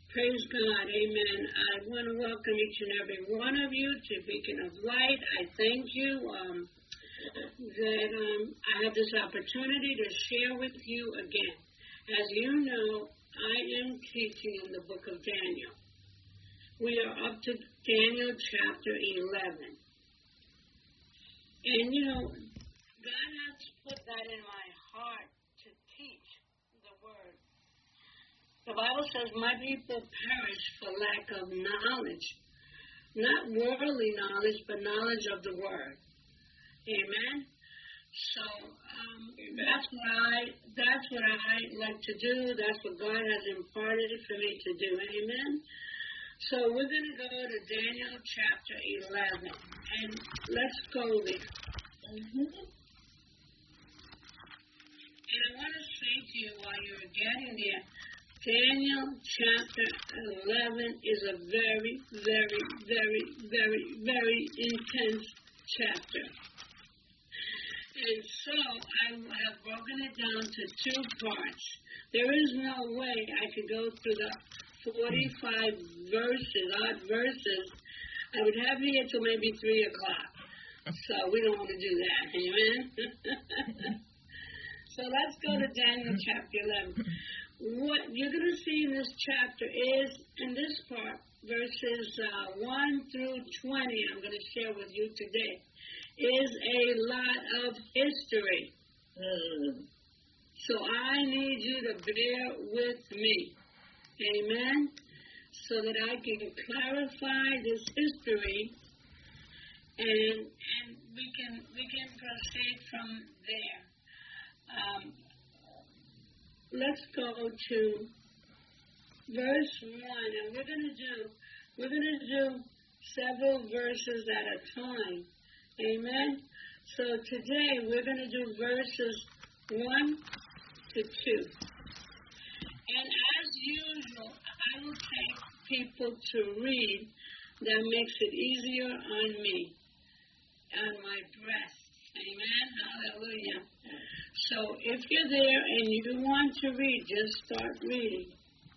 Praise God. Amen. I want to welcome each and every one of you to Beacon of Light. I thank you that I have this opportunity to share with you again. As you know, I am teaching in the book of Daniel. We are up to Daniel chapter 11. And, you know, God has put that in my heart to teach the Word. The Bible says, my people perish for lack of knowledge. Not worldly knowledge, but knowledge of the Word. Amen? So that's what I like to do. That's what God has imparted for me to do. Amen? So we're going to go to Daniel chapter 11. And let's go there. And I want to say to you while you're getting there, Daniel chapter 11 is a very, very, very, very, very intense chapter. And so I have broken it down to two parts. There is no way I could go through the 45 odd verses. I would have you here till maybe 3 o'clock. So we don't want to do that. Amen? So let's go to Daniel chapter 11. What you're going to see in this chapter is, in this part, verses 1 through 20, I'm going to share with you today, is a lot of history. So I need you to bear with me. Amen? So that I can clarify this history and we can proceed from there. Let's go to verse 1, and we're going to do several verses at a time. Amen. So today we're going to do verses 1 to 2. And as usual, I will take people to read. That makes it easier on me, on my breast. Amen. Hallelujah. So if you're there and you want to read, just start reading.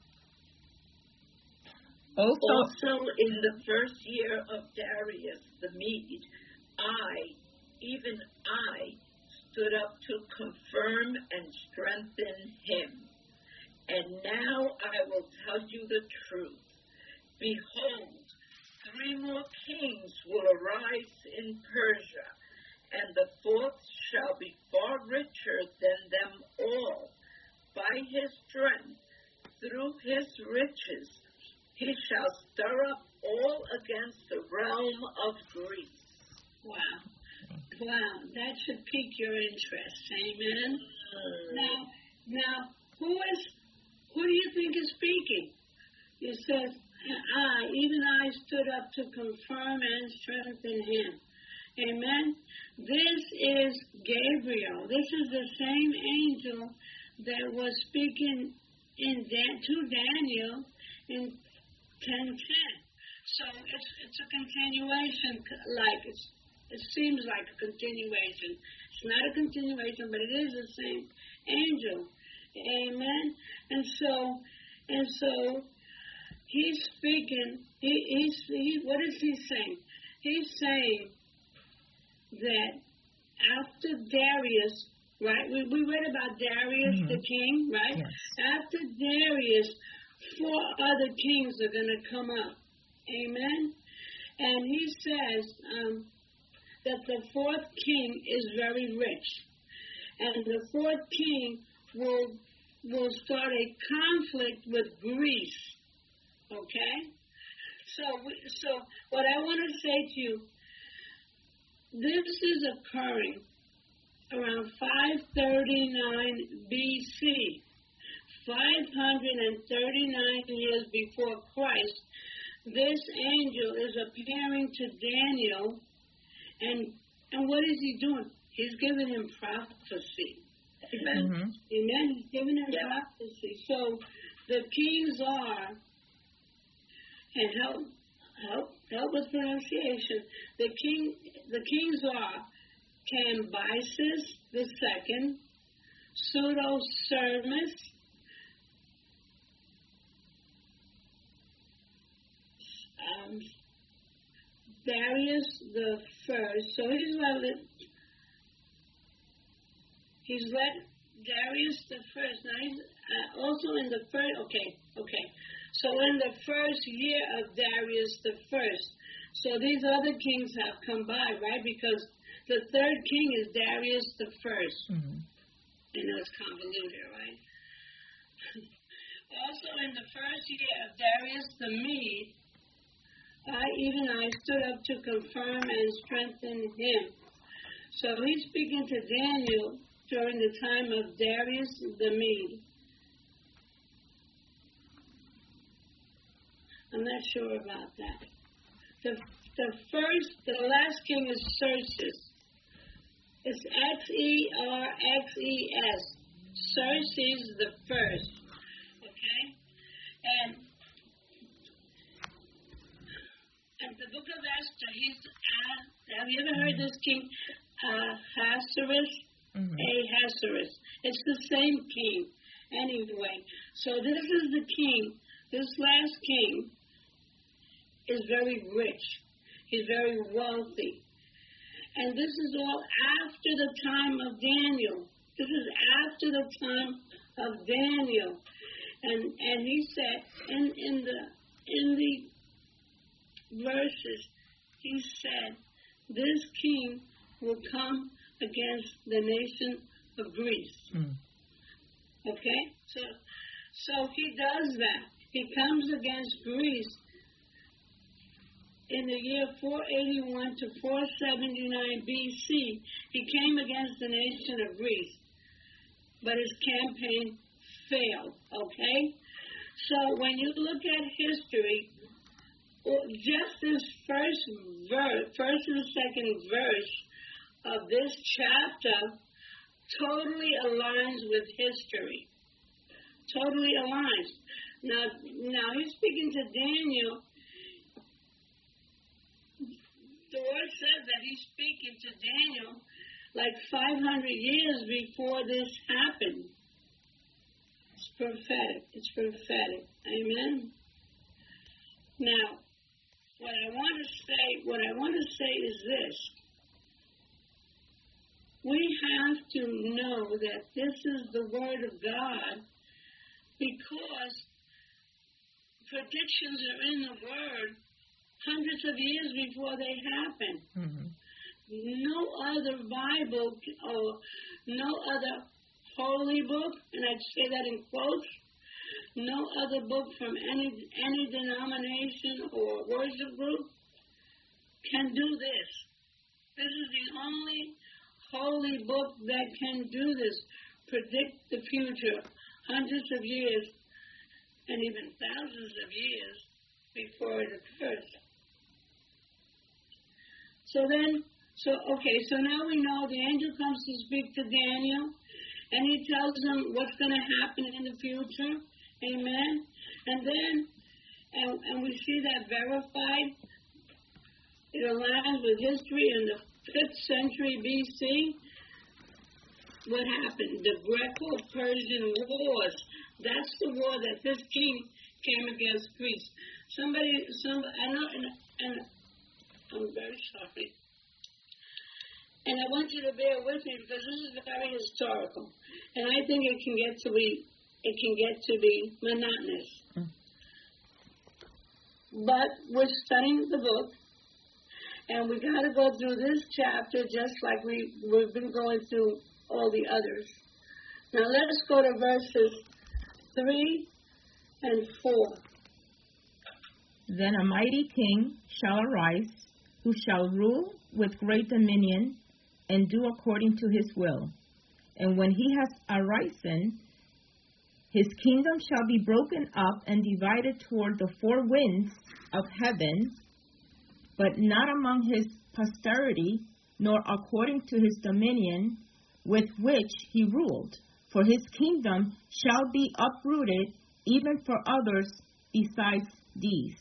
Also in the first year of Darius the Mede, even I, stood up to confirm and strengthen him. And now I will tell you the truth. Behold, 3 more kings will arise in Persia, and the 4th shall be far richer than them all. By his strength, through his riches, he shall stir up all against the realm of Greece. Wow. Wow, that should pique your interest. Amen. Now, who do you think is speaking? It says, even I stood up to confirm and strengthen him. Amen. This is Gabriel. This is the same angel that was speaking to Daniel in 10:10. So it's a continuation, it seems like a continuation. It's not a continuation, but it is the same angel. Amen. And so he's speaking. What is he saying? He's saying that after Darius, right? We read about Darius the king, right? Yes. After Darius, 4 other kings are going to come up. Amen. And he says that the 4th king is very rich, and the 4th king will start a conflict with Greece. Okay. So what I want to say to you, this is occurring around 539 BC, 539 years before Christ. This angel is appearing to Daniel, and what is he doing? He's giving him prophecy. Amen. Amen. He's giving him prophecy. So the kings are, and help with pronunciation. The kings are Cambyses II, Pseudo-Sermus, Darius the First. So he's let Darius the First. Now he's also in the first. Okay. So in the first year of Darius the First. So these other kings have come by, right? Because the third king is Darius the First. Mm-hmm. You know, it's convoluted, right? Also in the first year of Darius the Mede, I stood up to confirm and strengthen him. So he's speaking to Daniel during the time of Darius the Mede. I'm not sure about that. The last king is Xerxes. It's Xerxes. Xerxes the First. Okay? And the book of Esther, have you ever heard this king, Ahasuerus? Mm-hmm. Ahasuerus. It's the same king. Anyway, so this is the king. This last king is very rich. He's very wealthy. And this is all after the time of Daniel. This is after the time of Daniel. And he said, in the verses, he said, this king will come against the nation of Greece. Mm. Okay? So he does that. He comes against Greece in the year 481 to 479 BC. He came against the nation of Greece. But his campaign failed. Okay? So when you look at history, just this first and second verse of this chapter totally aligns with history. Totally aligns. Now he's speaking to Daniel. The word says that he's speaking to Daniel like 500 years before this happened. It's prophetic. It's prophetic. Amen. Now, what I want to say is this. We have to know that this is the Word of God because predictions are in the Word hundreds of years before they happen. Mm-hmm. No other Bible or no other holy book, and I'd say that in quotes, no other book from any denomination or worship group can do this. This is the only holy book that can do this, predict the future hundreds of years and even thousands of years before it occurs. So now we know the angel comes to speak to Daniel, and he tells him what's going to happen in the future. Amen. And then, and we see that verified. It aligns with history in the 5th century BC. What happened? The Greco-Persian Wars. That's the war that this king came against Greece. I know, and I'm very sorry. And I want you to bear with me because this is very historical. And I think it can get to be monotonous. Mm. But we're studying the book, and we got to go through this chapter just like we've been going through all the others. Now let's go to verses 3 and 4. Then a mighty king shall arise, who shall rule with great dominion, and do according to his will. And when he has arisen, his kingdom shall be broken up and divided toward the 4 winds of heaven, but not among his posterity, nor according to his dominion with which he ruled. For his kingdom shall be uprooted, even for others besides these.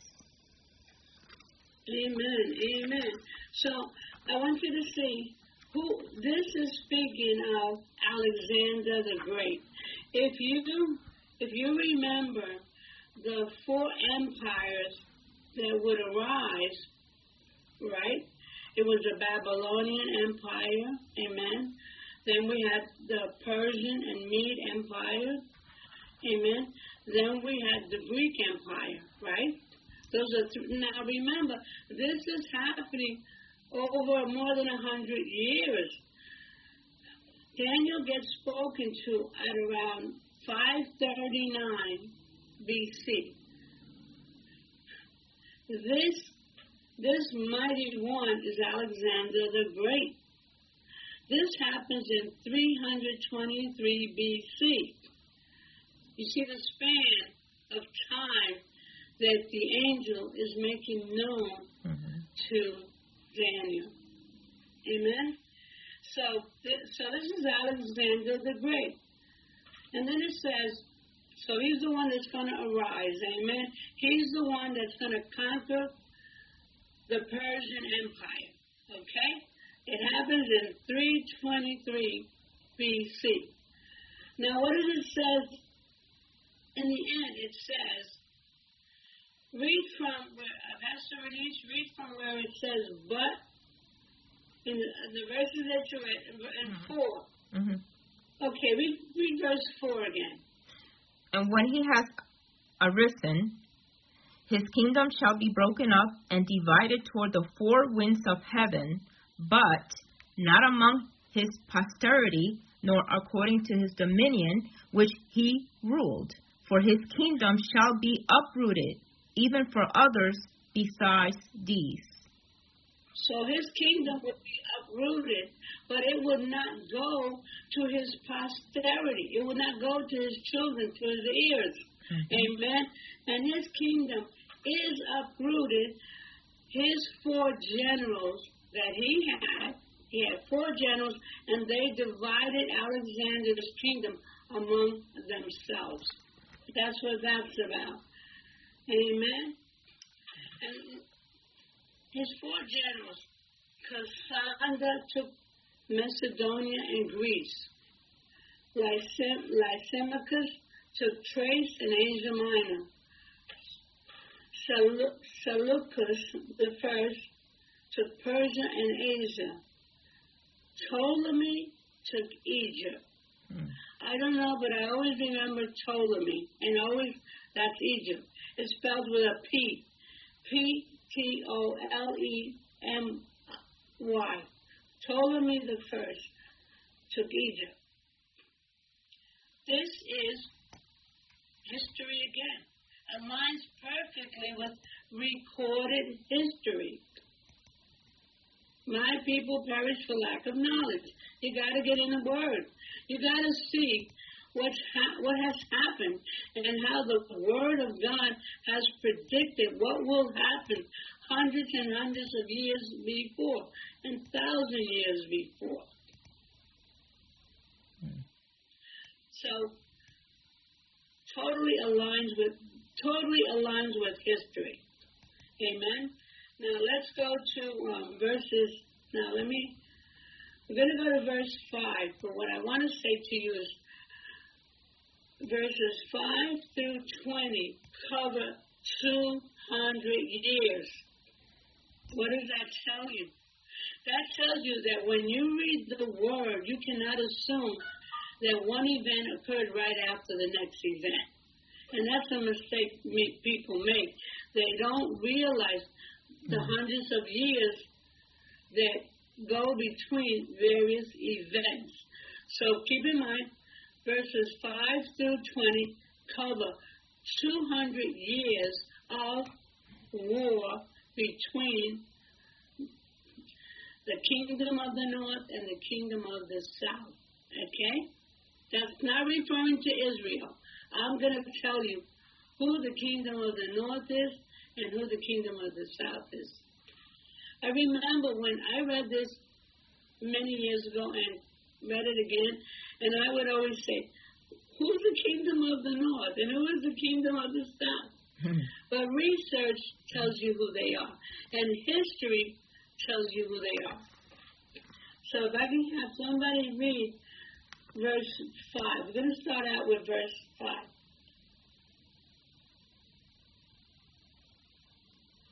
Amen. Amen. So I want you to see who this is speaking of. Alexander the Great. If you remember the 4 empires that would arise, right? It was the Babylonian Empire, amen. Then we had the Persian and Mede Empire, amen. Then we had the Greek Empire, right? Those are now remember, this is happening over more than 100 years. Daniel gets spoken to at around 539 BC. This mighty one is Alexander the Great. This happens in 323 BC. You see the span of time that the angel is making known to Daniel. Amen? So this is Alexander the Great. And then it says, so he's the one that's going to arise. Amen? He's the one that's going to conquer the Persian Empire. Okay? It happens in 323 BC. Now, what does it say? In the end, it says, read from where it says, but, in the verses that you read, in 4. Okay, read verse 4 again. And when he has arisen, his kingdom shall be broken up and divided toward the four winds of heaven, but not among his posterity, nor according to his dominion, which he ruled. For his kingdom shall be uprooted, even for others besides these. So his kingdom would be uprooted, but it would not go to his posterity. It would not go to his children, to his heirs. Amen. And his kingdom is uprooted. His 4 generals that he had 4 generals, and they divided Alexander's kingdom among themselves. That's what that's about. Amen. And his 4 generals, Cassander took Macedonia and Greece. Lysimachus took Thrace and Asia Minor. Seleucus the first took Persia and Asia. Ptolemy took Egypt. I don't know, but I always remember Ptolemy, and always that's Egypt. It's spelled with a P. Ptolemy. Ptolemy the first took Egypt. This is history again. Aligns perfectly with recorded history. My people perish for lack of knowledge. You got to get in the Word. You got to see what has happened and how the Word of God has predicted what will happen hundreds and hundreds of years before and 1,000 years before. So, totally aligns with history. Amen. Now let's go to verses. Now we're going to go to verse 5. But what I want to say to you is verses 5 through 20 cover 200 years. What does that tell you? That tells you that when you read the Word, you cannot assume that one event occurred right after the next event. And that's a mistake people make. They don't realize the hundreds of years that go between various events. So keep in mind, verses 5 through 20 cover 200 years of war between the kingdom of the north and the kingdom of the south. Okay? That's not referring to Israel. I'm going to tell you who the kingdom of the north is and who the kingdom of the south is. I remember when I read this many years ago and read it again, and I would always say, who's the kingdom of the north and who is the kingdom of the south? But research tells you who they are, and history tells you who they are. So if I can have somebody read verse 5. We're going to start out with verse 5.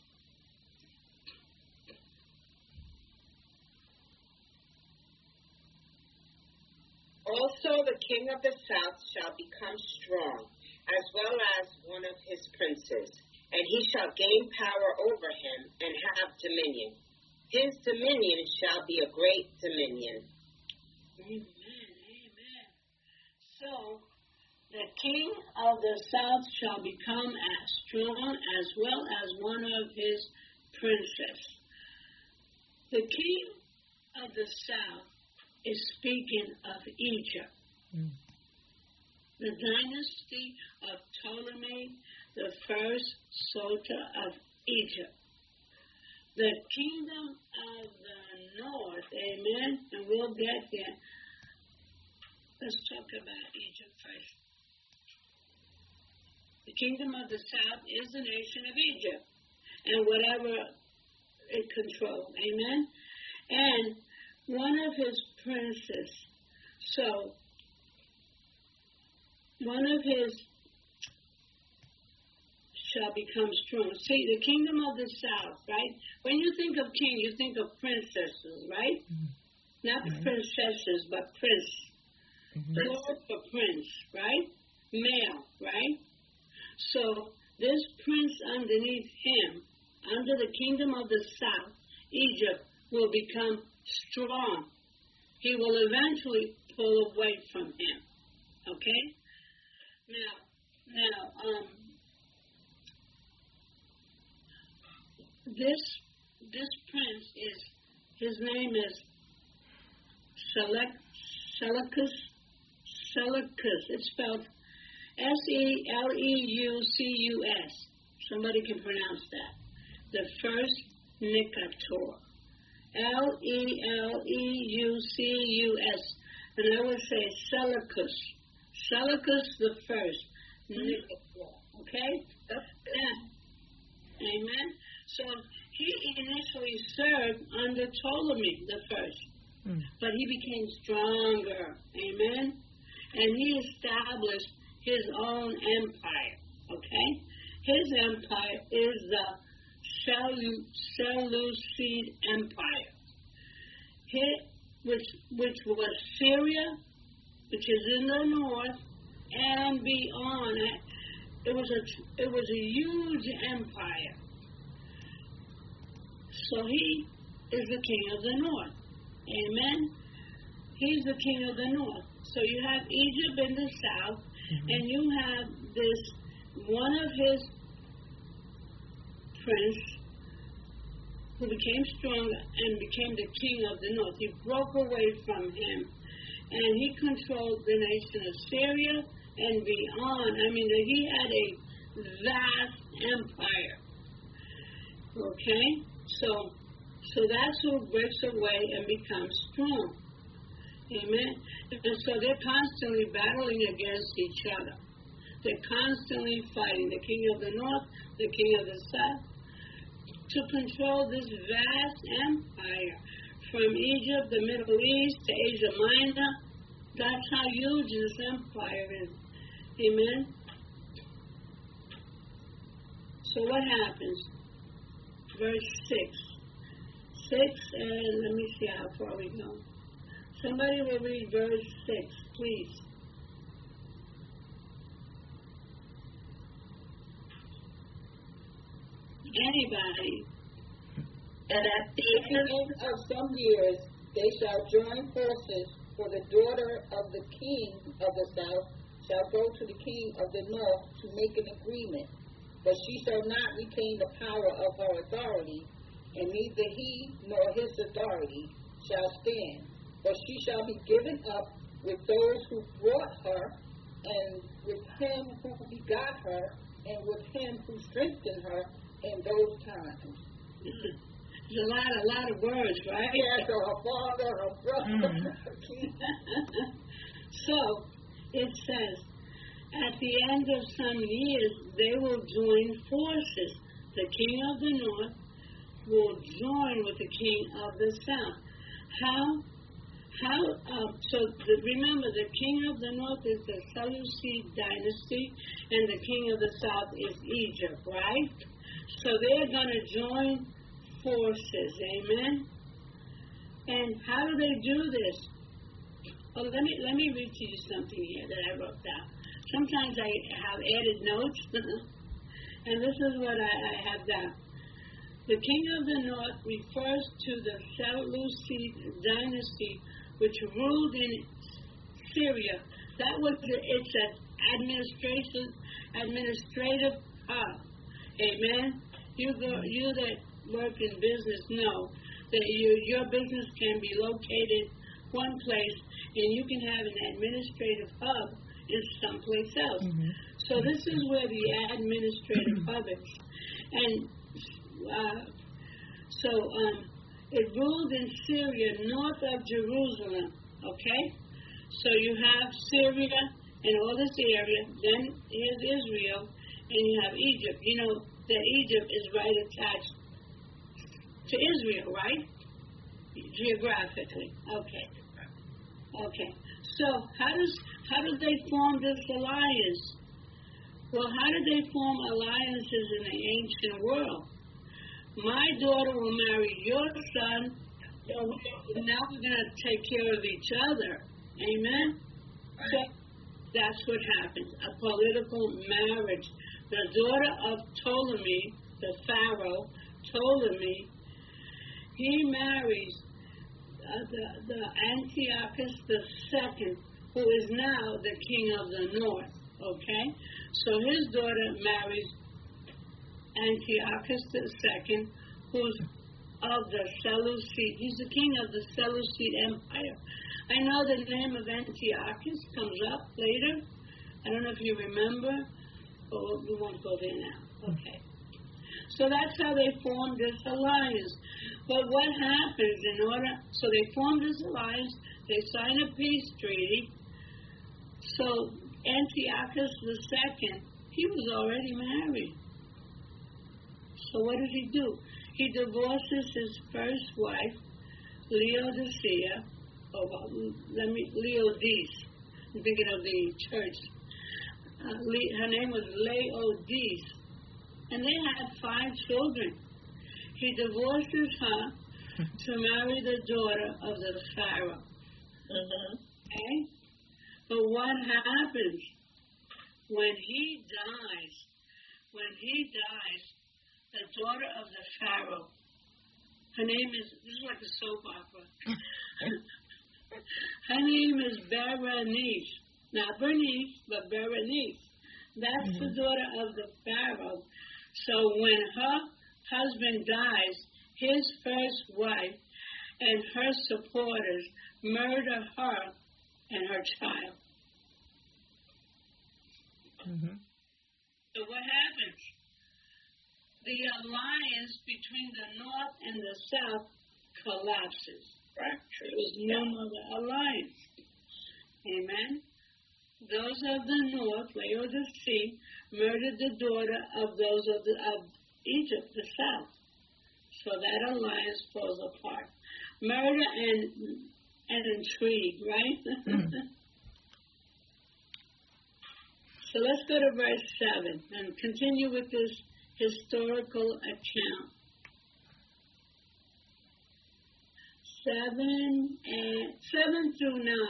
Also the king of the south shall become strong, as well as one of his princes, and he shall gain power over him and have dominion. His dominion shall be a great dominion. Amen, amen. So, the king of the south shall become as strong as well as one of his princes. The king of the south is speaking of Egypt. The dynasty of Ptolemy, the first sultan of Egypt. The kingdom of the north, amen, and we'll get there. Let's talk about Egypt first. The kingdom of the south is the nation of Egypt, and whatever it controls, amen. And one of his princes, so one of his shall become strong. See, the kingdom of the south, right? When you think of king, you think of princesses, right? Not princesses, but prince. Plural for prince, right? Male, right? So this prince underneath him, under the kingdom of the south, Egypt, will become strong. He will eventually pull away from him. Okay? Now, this prince is, his name is Seleucus. It's spelled Seleucus. Somebody can pronounce that. The first Nicator. Leeucus. And I would say Seleucus. Seleucus the first. Nicator. Okay? Amen. So he initially served under Ptolemy the first. But he became stronger. Amen. And he established his own empire. Okay? His empire is the Seleucid Empire, which was Syria, which is in the north, and beyond. It was a huge empire. So he is the king of the north. Amen. He's the king of the north. So you have Egypt in the south, and you have this one of his prince who became stronger and became the king of the north. He broke away from him, and he controlled the nation of Syria and beyond. I mean, he had a vast empire. Okay? So that's who breaks away and becomes strong. Amen? And so they're constantly battling against each other. They're constantly fighting. The king of the north, the king of the south, to control this vast empire from Egypt, the Middle East, to Asia Minor. That's how huge this empire is. Amen? So what happens? Verse 6. And let me see how far we go. Somebody will read verse 6, please. Anybody? And at the end of some years, they shall join forces, for the daughter of the king of the south shall go to the king of the north to make an agreement. But she shall not retain the power of her authority, and neither he nor his authority shall stand. But she shall be given up with those who brought her, and with him who begot her, and with him who strengthened her in those times. There's a lot of words, right? Yes, so her father, her brother. So, it says, at the end of some years, they will join forces. The king of the north will join with the king of the south. Remember, the king of the north is the Seleucid dynasty, and the king of the south is Egypt, right? So they're going to join forces, amen? And how do they do this? Oh, let me read to you something here that I wrote down. Sometimes I have added notes, and this is what I have down. The king of the north refers to the Seleucid dynasty, which ruled in Syria. That was it's an administrative hub. Amen. You that work in business know that your business can be located one place, and you can have an administrative hub in someplace else. Mm-hmm. So this is where the administrative hub is, and it ruled in Syria, north of Jerusalem. Okay, so you have Syria and all this area. Then here's Israel, and you have Egypt. You know that Egypt is right attached to Israel, right? Geographically. Okay. So how do they form this alliance? Well, how did they form alliances in the ancient world? My daughter will marry your son. Now we're going to take care of each other. Amen? Right. So that's what happens, a political marriage. The daughter of Ptolemy, the Pharaoh, Ptolemy, he marries the Antiochus II, who is now the king of the north. Okay? So his daughter marries Antiochus II, who's of the Seleucid. He's the king of the Seleucid Empire. I know the name of Antiochus comes up later. I don't know if you remember, but we won't go there now. Okay. So that's how they formed this alliance. But what happens so they formed this alliance, they signed a peace treaty. So Antiochus II, he was already married. So what does he do? He divorces his first wife, Laodicea, Laodice. I'm thinking of the church. Her name was Laodice. And they had 5 children. He divorces her to marry the daughter of the Pharaoh. Mm-hmm. Okay? But what happens when he dies? The daughter of the Pharaoh, her name is, this is like a soap opera. Her name is Berenice. Not Bernice, but Berenice. That's the daughter of the Pharaoh. So when her husband dies, his first wife and her supporters murder her and her child. Mm-hmm. So what happens? The alliance between the north and the south collapses. There is no other alliance. Amen. Those of the north, Laodicea, murdered the daughter of those of Egypt, the south. So that alliance falls apart. Murder and intrigue, right? So let's go to verse 7 and continue with this historical account. 7 through 9.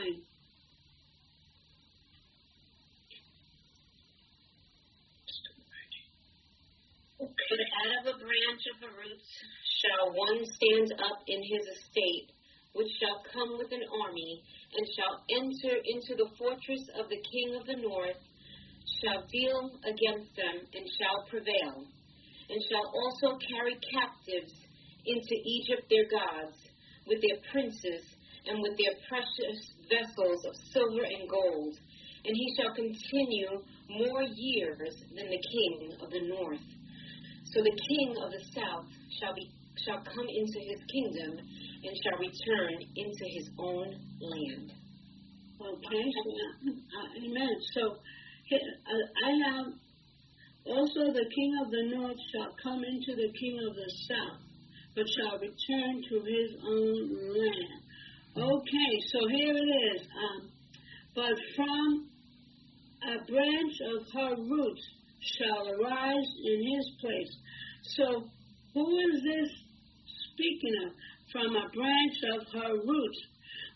But out of a branch of the roots shall one stand up in his estate, which shall come with an army, and shall enter into the fortress of the king of the north, shall deal against them, and shall prevail, and shall also carry captives into Egypt their gods, with their princes, and with their precious vessels of silver and gold. And he shall continue more years than the king of the north. So the king of the south shall come into his kingdom, and shall return into his own land. Okay, amen. So I have also the king of the north shall come into the king of the south, but shall return to his own land. Okay, so here it is. But from a branch of her roots shall arise in his place. So who is this speaking of? From a branch of her roots.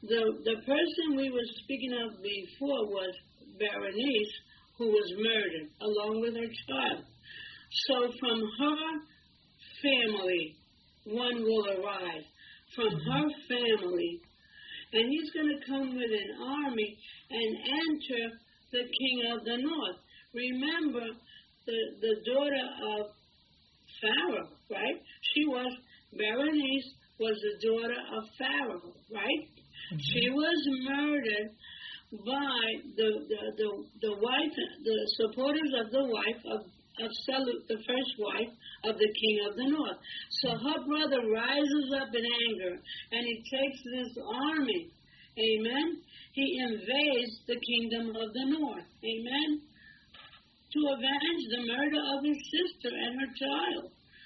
The person we were speaking of before was Berenice, who was murdered along with her child. So from her family, one will arise. From her family. And he's going to come with an army and enter the king of the north. Remember, the daughter of Pharaoh, right? Berenice was the daughter of Pharaoh, right? Mm-hmm. She was murdered by the wife, the supporters of the wife of Seleuc, the first wife of the king of the north. So her brother rises up in anger, and he takes this army, amen? He invades the kingdom of the north, amen? To avenge the murder of his sister and her child.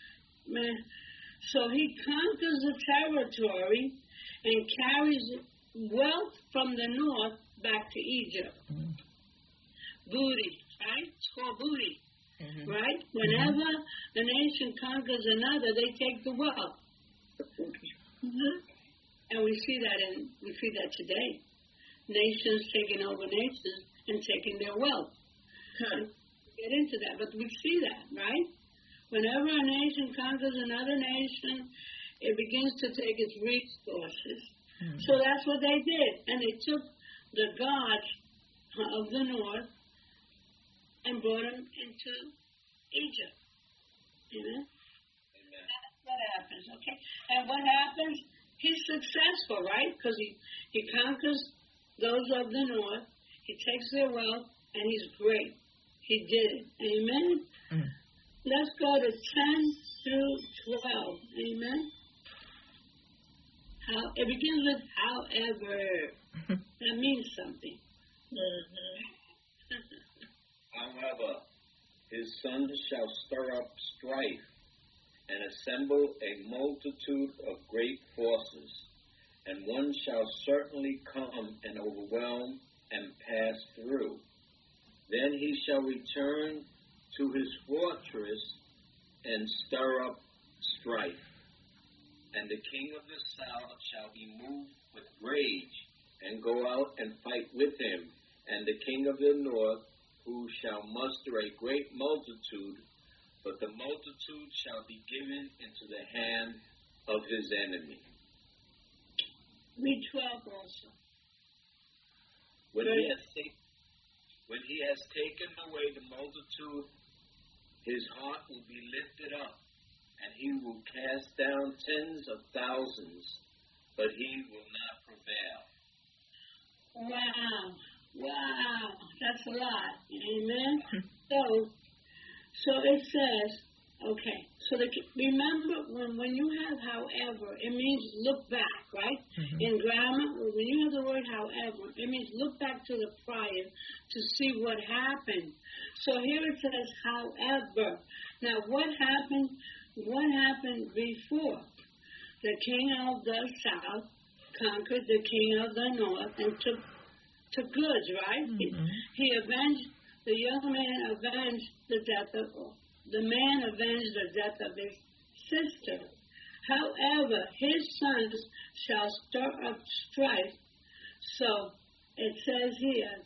So he conquers the territory and carries wealth from the north back to Egypt. Booty, right? It's called booty. Mm-hmm. Right? Whenever the nation conquers another, they take the wealth. Mm-hmm. And we see that today. Nations taking over nations and taking their wealth. Get into that, but we see that, right? Whenever a nation conquers another nation, it begins to take its resources. Mm-hmm. So that's what they did. And they took the gods of the north and brought him into Egypt. Amen? Amen. That's what happens, okay? And what happens? He's successful, right? Because he conquers those of the north. He takes their wealth, and he's great. He did it. Amen? Mm. Let's go to 10 through 12. Amen? It begins with however. That means something. Mm-hmm. However, his sons shall stir up strife and assemble a multitude of great forces, and one shall certainly come and overwhelm and pass through. Then he shall return to his fortress and stir up strife. And the king of the south shall be moved with rage and go out and fight with him, and the king of the north, who shall muster a great multitude, but the multitude shall be given into the hand of his enemy. Read 12 also. When he has taken away the multitude, his heart will be lifted up, and he will cast down tens of thousands, but he will not prevail. Wow, that's a lot. Amen. So it says, okay. So remember when you have however, it means look back, right? Mm-hmm. In grammar, when you have the word however, it means look back to the prior to see what happened. So here it says however. Now what happened? What happened before? The king of the south conquered the king of the north and took goods, right? Mm-hmm. He avenged, the young man avenged the death of his sister. However, his sons shall stir up strife. So it says here,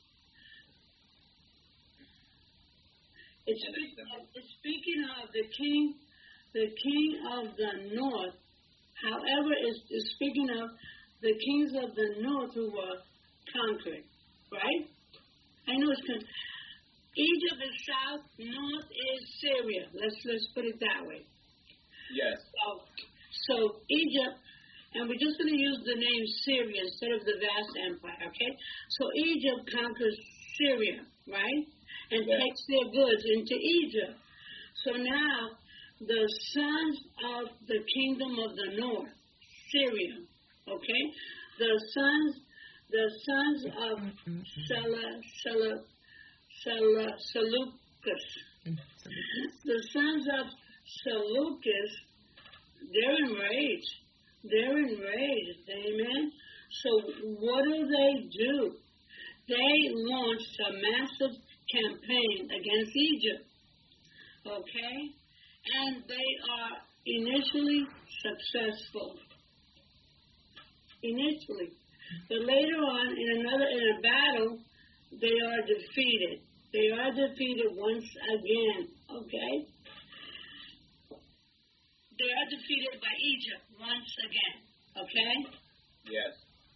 it's speaking of the king of the north. However, it's speaking of the kings of the north who were conquered, right? I know it's conquered. Egypt is south, north is Syria. Let's put it that way. Yes. So Egypt, and we're just going to use the name Syria instead of the vast empire, okay? So Egypt conquers Syria, right? And takes their goods into Egypt. So now the sons of the kingdom of the north, Syria, okay? The sons of Seleucus. The sons of Seleucus, they're enraged. Amen? So what do? They launched a massive campaign against Egypt. Okay? And they are initially successful. But later on, in a battle, they are defeated. They are defeated once again. Okay? They are defeated by Egypt once again. Okay? Yes.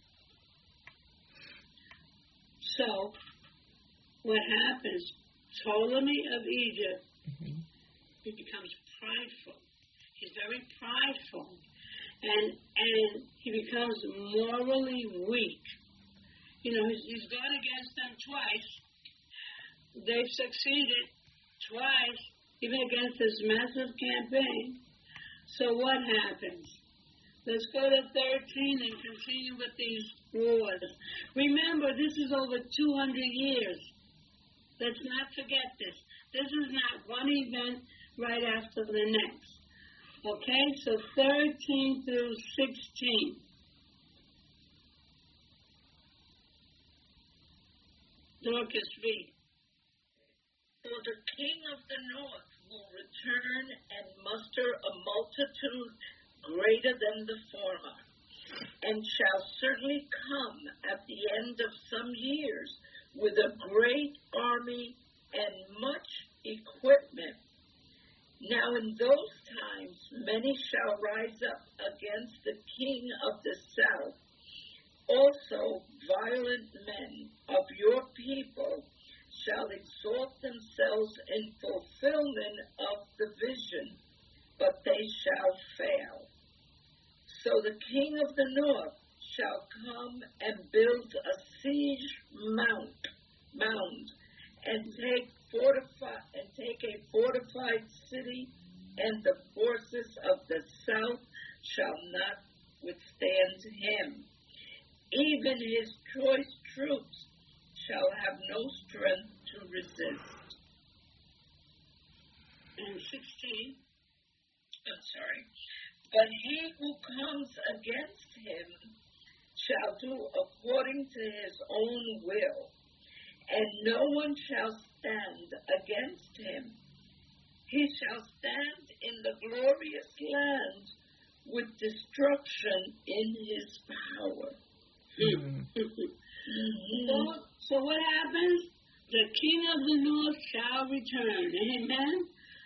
So, what happens? Ptolemy of Egypt, he becomes prideful. He's very prideful. And he becomes morally weak. You know, he's gone against them twice. They've succeeded twice, even against this massive campaign. So what happens? Let's go to 13 and continue with these wars. Remember, this is over 200 years. Let's not forget this. This is not one event right after the next. Okay, so 13 through 16. Dorcas, read. For the king of the north will return and muster a multitude greater than the former, and shall certainly come at the end of some years with a great army and much equipment. Now in those times many shall rise up against the king of the south. Also violent men of your people shall exalt themselves in fulfillment of the vision, but they shall fail. So the king of the north shall come and build a siege mound and take a fortified city, and the forces of the south shall not withstand him. Even his choice troops shall have no strength to resist. And 16. But he who comes against him shall do according to his own will, and no one shall stand against him. He shall stand in the glorious land with destruction in his power. So what happens? The king of the north shall return. Amen?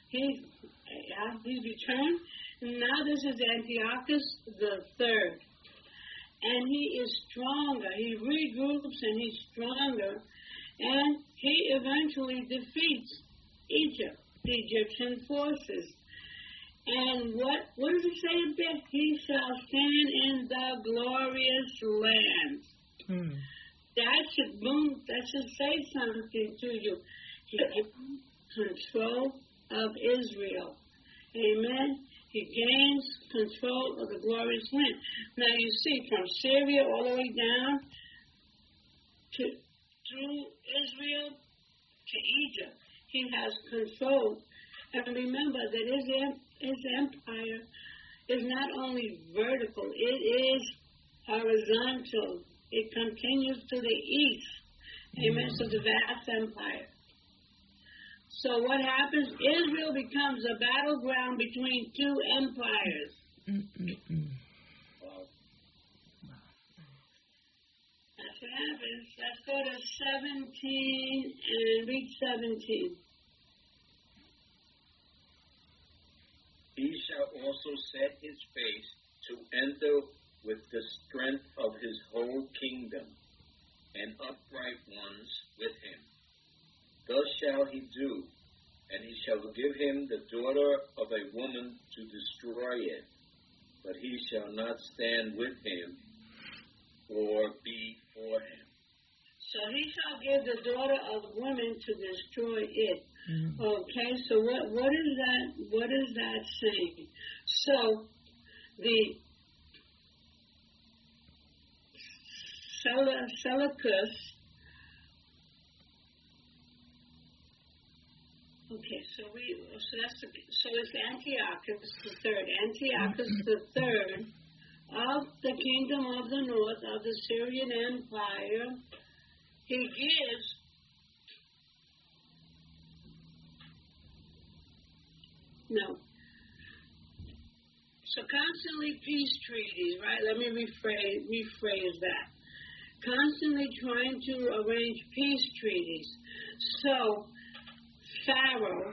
He's returned. Now this is Antiochus the third. And he is stronger. He regroups and he's stronger. And he eventually defeats Egypt, the Egyptian forces. And what does it say a bit? He shall stand in the glorious land. That should say something to you. He gains control of Israel. Amen. He gains control of the glorious land. Now you see, from Syria all the way down through Israel to Egypt, he has control. And remember that his empire is not only vertical, it is horizontal. It continues to the east. Amen. So the vast empire. So what happens? Israel becomes a battleground between two empires. That's what happens. Let's go to 17 and read 17. He shall also set his face to enter with the strength of his whole kingdom, and upright ones with him. Thus shall he do, and he shall give him the daughter of a woman to destroy it, but he shall not stand with him or be for him. So he shall give the daughter of women to destroy it. Okay, so what is that? What is that saying? So the Seleucus. Okay, so it's Antiochus the third. Antiochus the third of the kingdom of the north of the Syrian Empire. He gives So constantly peace treaties, right? Let me rephrase that. constantly trying to arrange peace treaties. So Pharaoh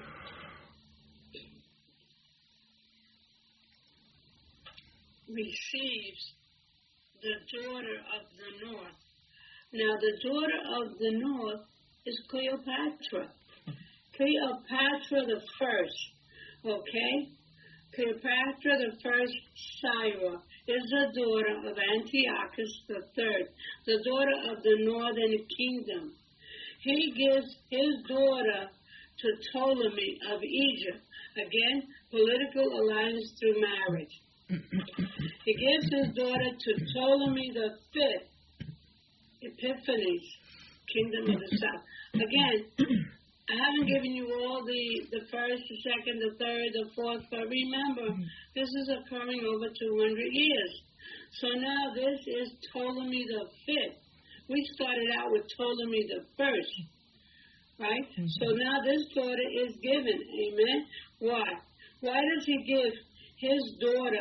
receives the daughter of the north. Now, the daughter of the north is Cleopatra. Cleopatra the first, okay? Cleopatra the first, Syra, is the daughter of Antiochus the third, the daughter of the northern kingdom. He gives his daughter to Ptolemy of Egypt. Again, political alliance through marriage. He gives his daughter to Ptolemy the fifth, Epiphanes, kingdom of the south. Again, I haven't given you all the first, the second, the third, the fourth, but remember, this is occurring over 200 years. So now this is Ptolemy the fifth. We started out with Ptolemy the first, right? So now this daughter is given, amen? Why? Why does he give his daughter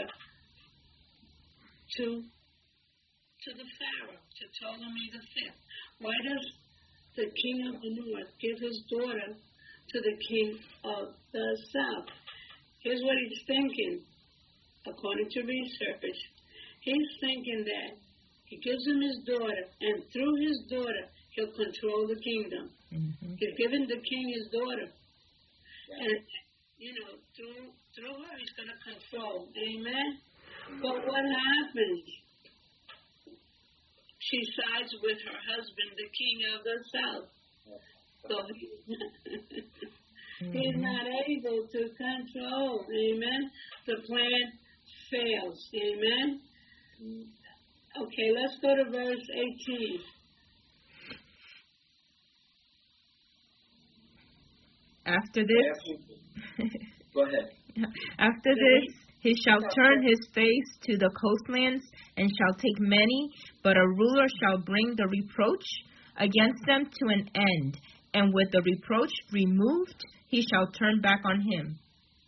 to the Pharaoh, to Ptolemy the fifth? Why does the king of the north give his daughter to the king of the south? Here's what he's thinking, according to research. He's thinking that he gives him his daughter, and through his daughter, he'll control the kingdom. He's given the king his daughter. And, through her, he's going to control. Amen? But what happens? She sides with her husband, the king of the south. So he's not able to control. Amen? The plan fails. Amen? Okay, let's go to verse 18. After this, go ahead. After this, he shall turn his face to the coastlands and shall take many, but a ruler shall bring the reproach against them to an end, and with the reproach removed, he shall turn back on him.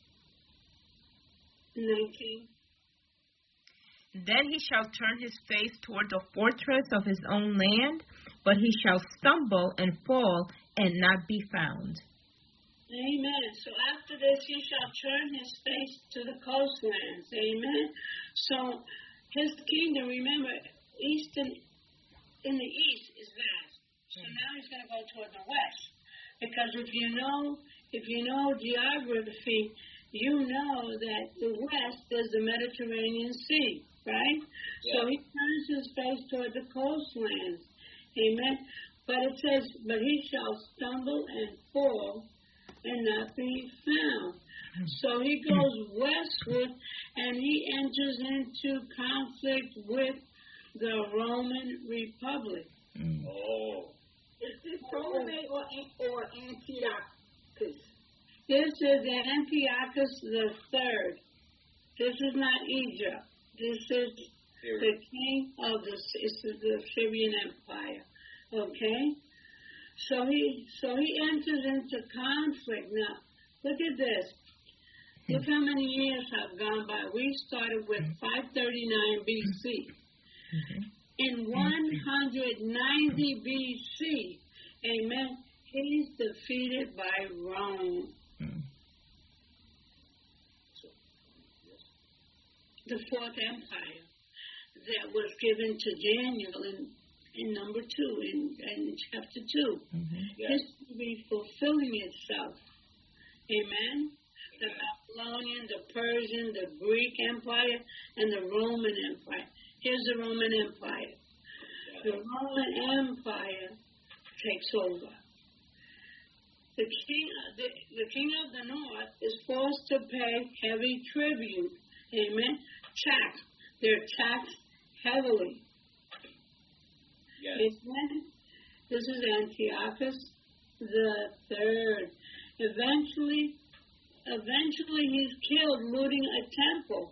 19. Then he shall turn his face toward the fortress of his own land, but he shall stumble and fall and not be found. Amen. So after this, he shall turn his face to the coastlands. Amen. So his kingdom, remember, in the east is vast. So now he's going to go toward the west. Because if you know geography, you know that the west is the Mediterranean Sea, right? Yeah. So he turns his face toward the coastlands. Amen. But it says, but he shall stumble and fall and not be found. So he goes westward and he enters into conflict with the Roman Republic. Oh. Is this Ptolemy or Antiochus? This is Antiochus the third. This is not Egypt. This is the king of the Syrian Empire. Okay? So he enters into conflict. Now, look at this. Look how many years have gone by. We started with 539 BC. In 190 BC, amen, he's defeated by Rome. The fourth empire that was given to Daniel in number 2, in chapter 2. History fulfilling itself. Amen? The Babylonian, the Persian, the Greek Empire, and the Roman Empire. Here's the Roman Empire. The Roman Empire takes over. The king of the north is forced to pay heavy tribute. Amen? Tax. They're taxed heavily. Yes. Amen? This is Antiochus the third. Eventually he's killed looting a temple.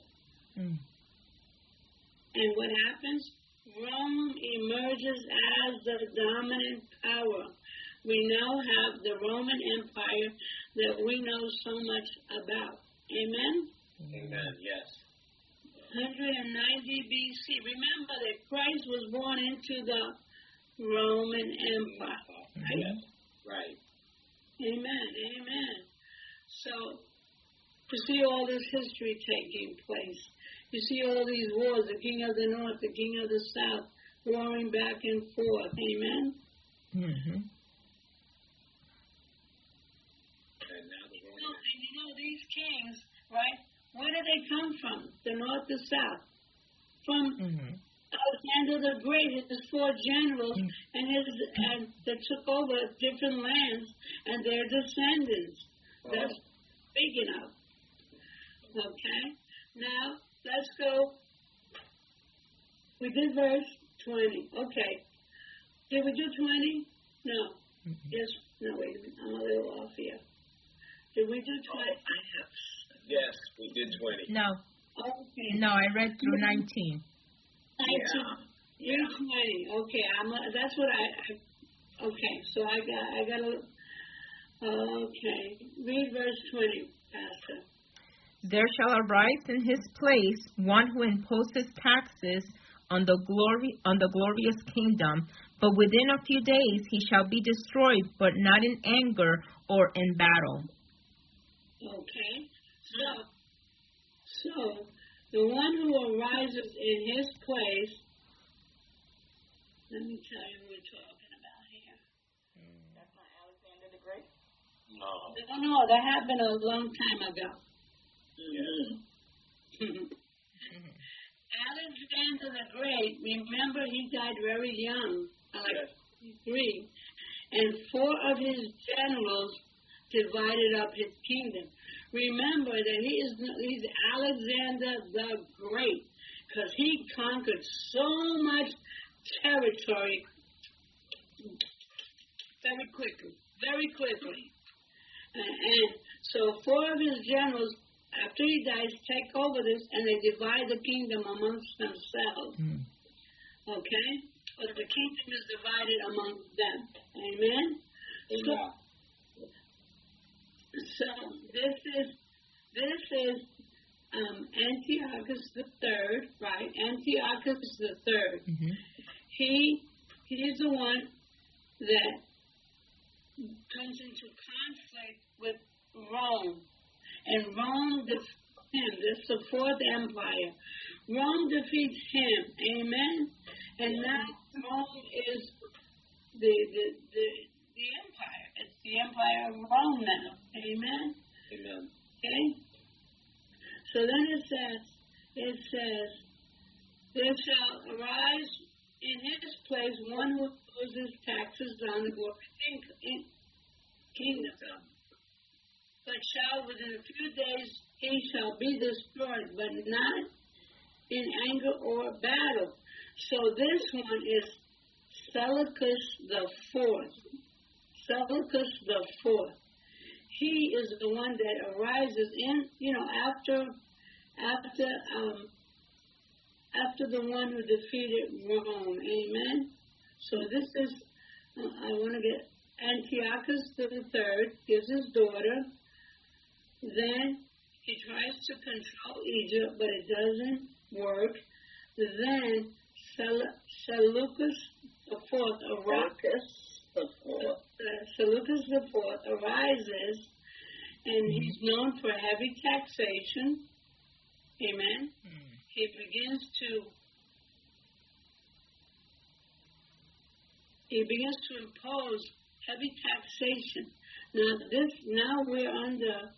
And what happens? Rome emerges as the dominant power. We now have the Roman Empire that we know so much about. Amen? Amen, yes. 190 BC. Remember that Christ was born into the Roman Empire. Right? Yes. Right. Amen. Amen. So, you see all this history taking place. You see all these wars, the king of the north, the king of the south, warring back and forth. Amen? Mm-hmm. And now the You know, these kings, right, where did they come from? The north, the south. From Alexander the Great, his four generals, and that took over different lands, and their descendants. That's speaking of. Okay? Now, let's go. We did verse 20. Okay. Did we do 20? No. Yes. No, wait a minute. I'm a little off here. Did we do 20? Yes, we did 20. No. Okay. No, I read through 19. 19. You're 20. Okay. That's what okay. So I got a. Okay. Read verse 20, Pastor. There shall arise in his place one who imposes taxes on the glorious kingdom, but within a few days he shall be destroyed, but not in anger or in battle. Okay. So the one who arises in his place. Let me tell you who we're talking about here. That's not Alexander the Great? No. No, that happened a long time ago. Alexander the Great, remember he died very young, like 3, and 4 of his generals divided up his kingdom. Remember that he's Alexander the Great, because he conquered so much territory very quickly. And so 4 of his generals, after he dies, take over this, and they divide the kingdom amongst themselves. Okay? But the kingdom is divided among them. Amen? So this is Antiochus III, right? Antiochus III. He's the one that comes into conflict with Rome. And Rome defeats him. This is the 4th empire. Rome defeats him. Amen? And now Rome is the empire. It's the empire of Rome now. Amen? Amen. Okay? So then it says, there shall arise in his place one who imposes taxes on the kingdom. But shall within a few days he shall be destroyed, but not in anger or battle. So this one is Seleucus the Fourth. Seleucus the Fourth. He is the one that arises in, after the one who defeated Rome. Amen. So this is, I want to get Antiochus III gives his daughter. Then he tries to control Egypt, but it doesn't work. Then Seleucus IV arises, and he's known for heavy taxation. Amen. He begins to impose heavy taxation. Now we're under.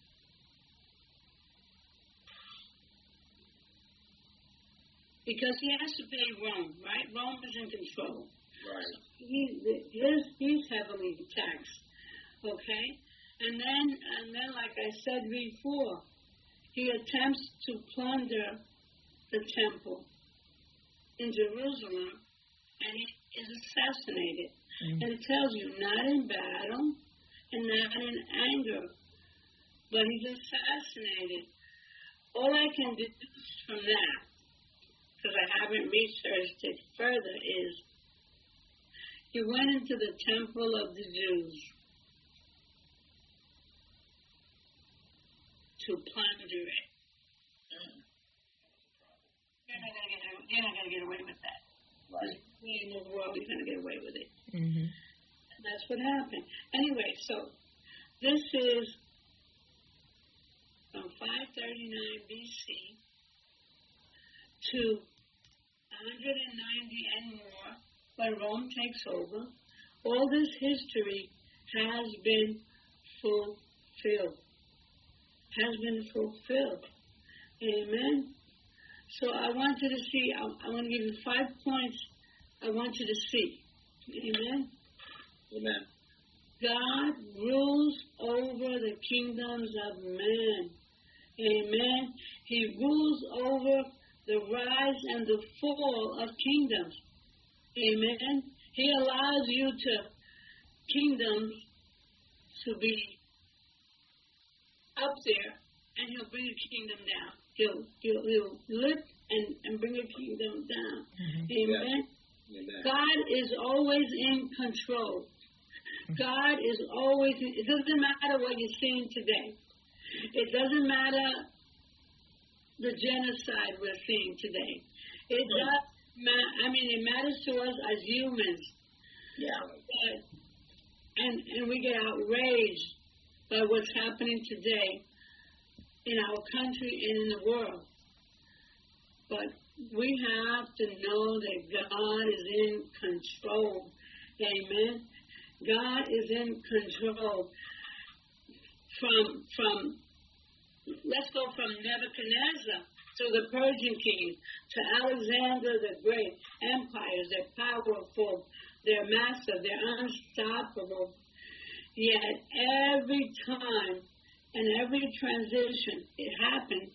Because he has to pay Rome, right? Rome is in control. Right. He's heavily taxed. Okay? And then, like I said before, he attempts to plunder the temple in Jerusalem, and he is assassinated. And it tells you, not in battle and not in anger, but he's assassinated. All I can deduce from that, because I haven't researched it further, is he went into the temple of the Jews to plunder it. You're not going to get away with that. Right. way in the world you're going to get away with it. Mm-hmm. And that's what happened. Anyway, so this is from 539 BC to 190 and more, when Rome takes over. All this history has been fulfilled. Has been fulfilled. Amen. So I want you to see, I want to give you 5 points I want you to see. Amen. Amen. God rules over the kingdoms of man. Amen. He rules over the rise and the fall of kingdoms. Amen. He allows you kingdoms to be up there, and he'll bring a kingdom down. He'll lift and bring a kingdom down. Mm-hmm. Amen. Yeah. Amen. God is always in control. God is always, it doesn't matter what you're seeing today. It doesn't matter the genocide we're seeing today. It does it matters to us as humans. Yeah. And we get outraged by what's happening today in our country and in the world. But we have to know that God is in control. Amen. God is in control. Let's go from Nebuchadnezzar to the Persian kings, to Alexander the Great. Empires, they're powerful, they're massive, they're unstoppable. Yet every time and every transition, it happened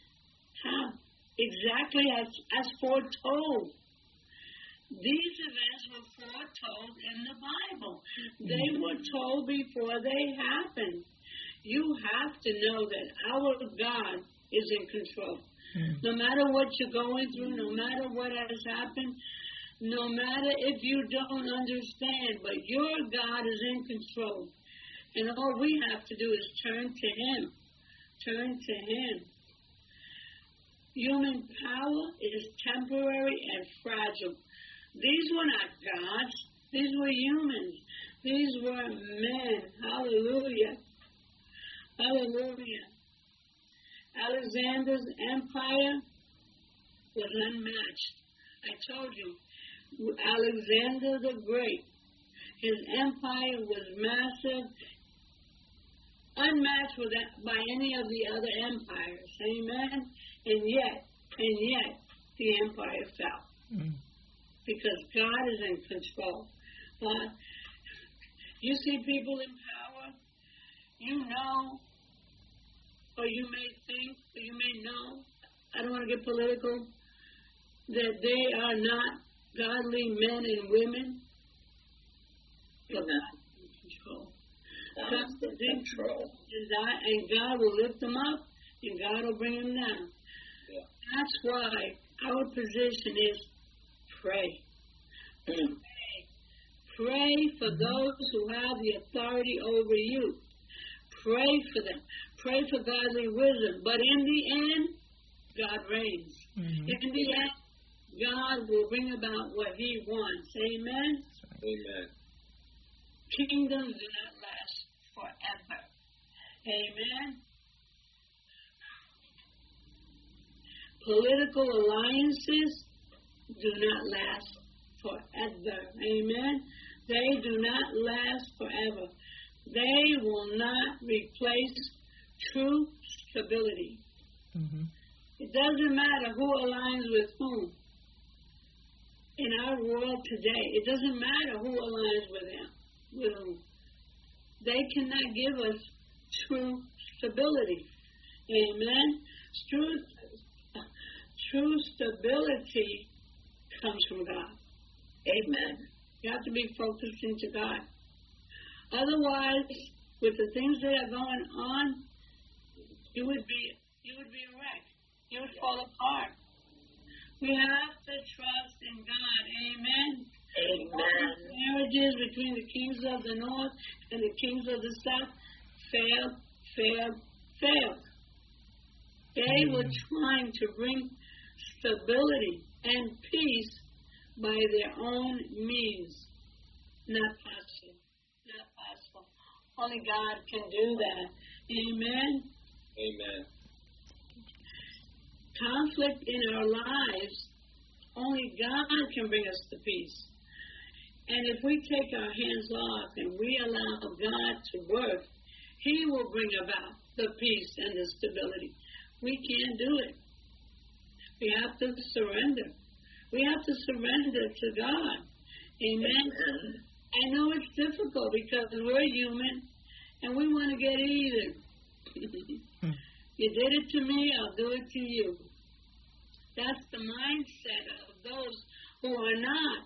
exactly as foretold. These events were foretold in the Bible. They were told before they happened. You have to know that our God is in control. No matter what you're going through, no matter what has happened, no matter if you don't understand, but your God is in control. And all we have to do is turn to Him. Turn to Him. Human power is temporary and fragile. These were not gods. These were humans. These were men. Hallelujah. Hallelujah. Alexander's empire was unmatched. I told you, Alexander the Great, his empire was massive, unmatched by any of the other empires. Amen? And yet, the empire fell. Because God is in control. You see people in power, you know, or you may think, or you may know, I don't want to get political, that they are not godly men and women, but God is in control. God is in control. And God will lift them up, and God will bring them down. Yeah. That's why our position is pray. Pray for those who have the authority over you. Pray for them. Pray for godly wisdom. But in the end, God reigns. In the end, God will bring about what He wants. Amen? Amen. Kingdoms do not last forever. Amen? Political alliances do not last forever. Amen? They do not last forever. They will not replace true stability. It doesn't matter who aligns with whom. In our world today, it doesn't matter who aligns with whom. They cannot give us true stability. Amen? True stability comes from God. Amen. You have to be focused into God. Otherwise, with the things that are going on, you would be a wreck. You would fall apart. We have to trust in God. Amen. Amen. Marriages between the kings of the north and the kings of the south failed. They were trying to bring stability and peace by their own means. Not possible. Not possible. Only God can do that. Amen. Amen. Conflict in our lives, only God can bring us to peace. And if we take our hands off and we allow God to work, He will bring about the peace and the stability. We can't do it. We have to surrender. We have to surrender to God. Amen. I know it's difficult because we're human and we want to get even. You did it to me, I'll do it to you. That's the mindset of those who are not,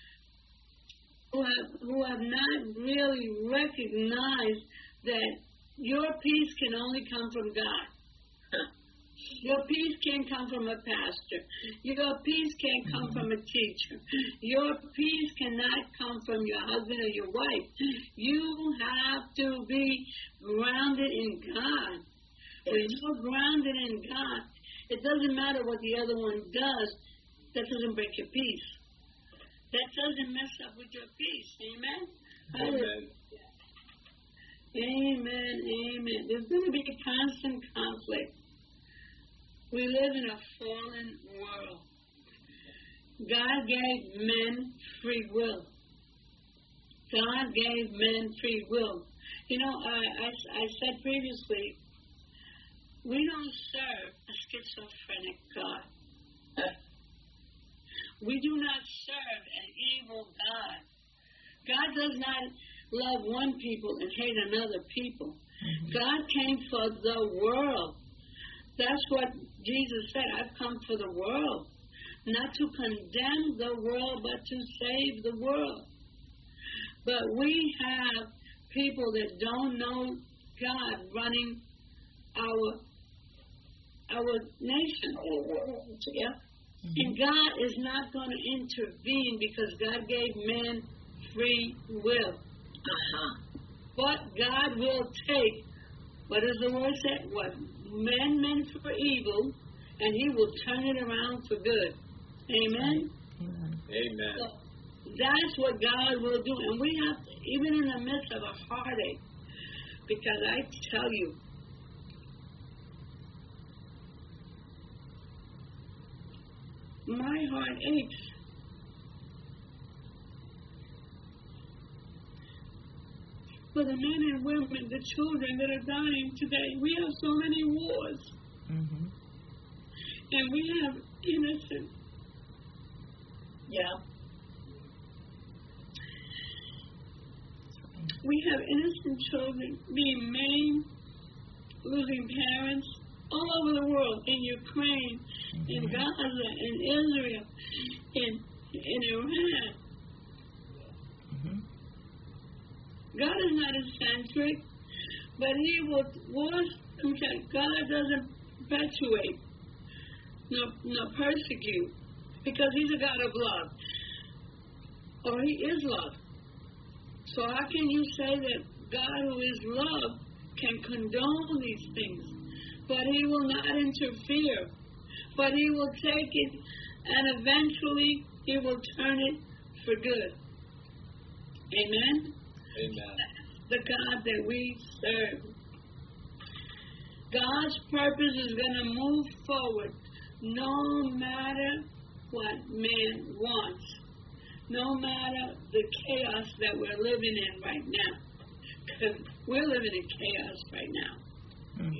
who have not really recognized that your peace can only come from God. Your peace can't come from a pastor. Your peace can't come from a teacher. Your peace cannot come from your husband or your wife. You have to be grounded in God. When you're grounded in God, it doesn't matter what the other one does. That doesn't break your peace. That doesn't mess up with your peace. Amen? Amen. Amen. Amen. There's going to be a constant conflict. We live in a fallen world. God gave men free will. God gave men free will. You know, I said previously, we don't serve a schizophrenic God. We do not serve an evil God. God does not love one people and hate another people. God came for the world. That's what Jesus said. I've come for the world. Not to condemn the world, but to save the world. But we have people that don't know God running our nation. Yeah. And God is not going to intervene because God gave man free will. But God will take, what does the word say? What man meant for evil, and He will turn it around for good. Amen? Amen. So that's what God will do. And we have to, even in the midst of a heartache, because I tell you, my heart aches. For the men and women, the children that are dying today. We have so many wars. And we have innocent. Yeah. We have innocent children being maimed, losing parents all over the world, in Ukraine, in Gaza, in Israel, in Iran. God is not eccentric, but He will wars. God doesn't perpetuate, nor persecute, because He's a God of love, or He is love. So how can you say that God, who is love, can condone these things? But He will not interfere. But He will take it, and eventually He will turn it for good. Amen? Amen. The God that we serve. God's purpose is going to move forward no matter what man wants. No matter the chaos that we're living in right now. Because we're living in chaos right now.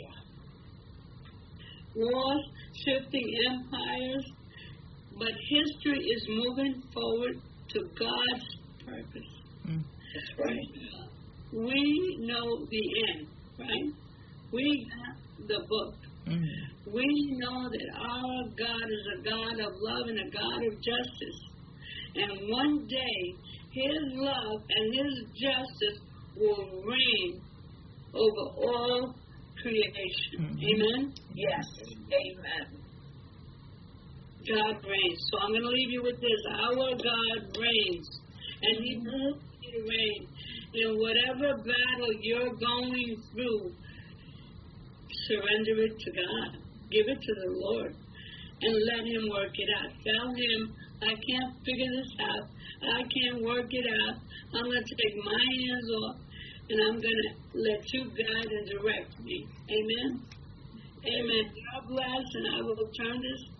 Wars, shifting empires, but history is moving forward to God's purpose. That's right. We know the end, right? We have the book. We know that our God is a God of love and a God of justice. And one day, His love and His justice will reign over all creation. Amen? Yes. Amen. God reigns. So I'm going to leave you with this. Our God reigns. And He will reign. In whatever battle you're going through, surrender it to God. Give it to the Lord. And let Him work it out. Tell Him I can't figure this out. I can't work it out. I'm going to take my hands off, and I'm going to let you guide and direct me. Amen? Amen. God bless, and I will turn this